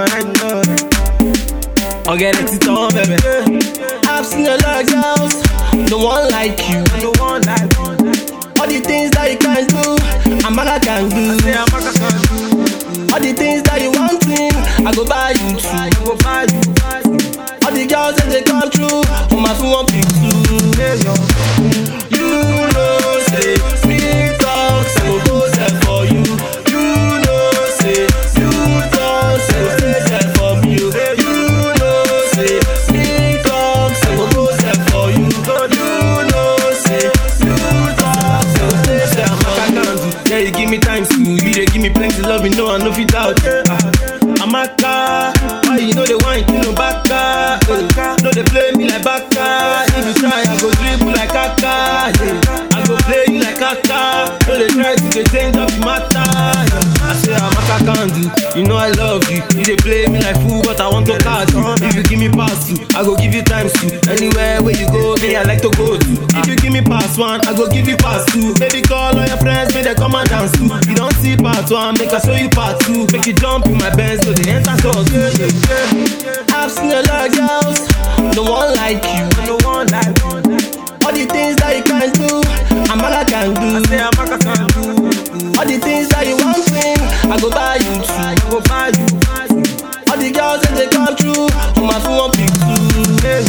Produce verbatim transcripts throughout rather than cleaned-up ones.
I know. I'll get it on, baby. I've seen a lot of girls, no one like you, no one like you. All the things that you can do, Amaka can do. I say Amaka can do. All the things that you want in, I go buy you too. I go buy you. All the girls that they come through, oh my phone won't pick too. You know, say, me talk, I go go there for you. You know, say, you talk, I go stay there for me. You know, say, me talk, I go go there for you. You know, say, you talk, I go stay there for you. Yeah, you give me time to, you they give me plenty love, you know I know fit out. Amaka, why you know they want you know baka? No they play me like baka. If you try, I go dribble like Kaka. Yeah. I go play you like Kaka. No they try to get change up the matter. Yeah. I say Amaka can do. You know I love you. You they play me like fool, but I want to catch you. If you give me pass two, I go give you times two. Anywhere where you go, me I like to go to. If you give me pass one, I go give you pass two. Baby call all your friends, make they come and dance too. You don't see part one, make I show you part two. Make you jump in my Benz, so they enter cause yeah, yeah, yeah. I've seen a lot of girls, no one like you, no one like you. All the things that you can do, Amaka can do. I say Amaka can do. All the things that you want in, I go buy you too. I go buy you. All the girls that they come through, oh my phone won't pick too. Yeah,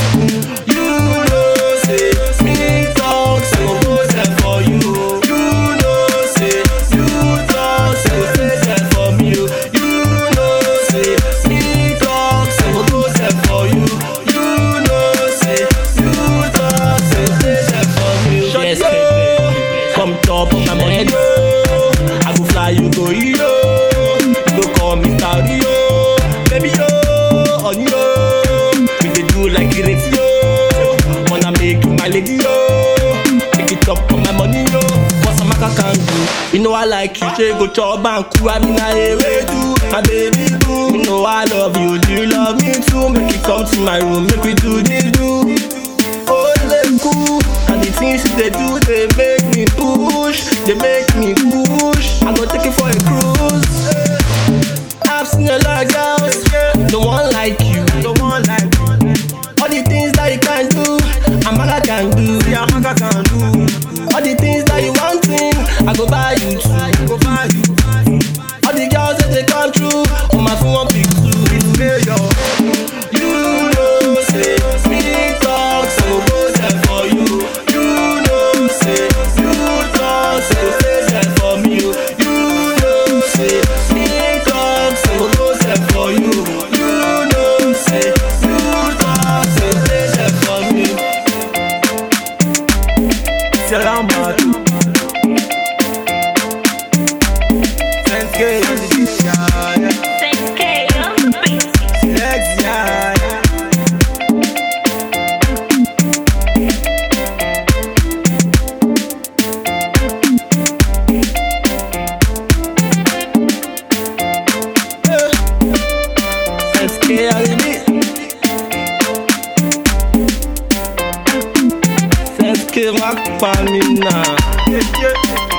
you know, say, me talk, I go go there for you. You know, say, you talk, I go stay there for me. You know, say, me talk, I go go there for you. You know, say, you talk, I go stay there for me. Yes, baby. Come top of my money, I go fly, you go yo. You go call me Rio. Baby yo, on yo. We dey do like it yo. Wanna make you my lady yo. Make it up for my money yo. What Amaka can do. You know I like you. She go chop and cool. I mean I way do. My baby boo. You know I love you. Do you love me too? Make you come to my room. Make we do this do. Oh they cool. And the things they do they make me push. They make me push. I go take it for a cruise. I've seen a lot of girls, no one like you, no one like you. All the things that you can do, Amaka can do. Yeah, Amaka can do. All the things that you want in, I go buy you too. I go buy you. All the girls that they come through, oh my phone won't pick too. You know, say, me talk, I go go there for you. You know, say, you talk, I go stay there for me. You know, say, me talk, I go go there for you. You know, say, you talk, I go stay there for me. Tell I'm mad. ten K on the beat, yeah. ten K on the beat. Legs, yeah. ten K on the beat. ten K rock for me now. Yeah, yeah.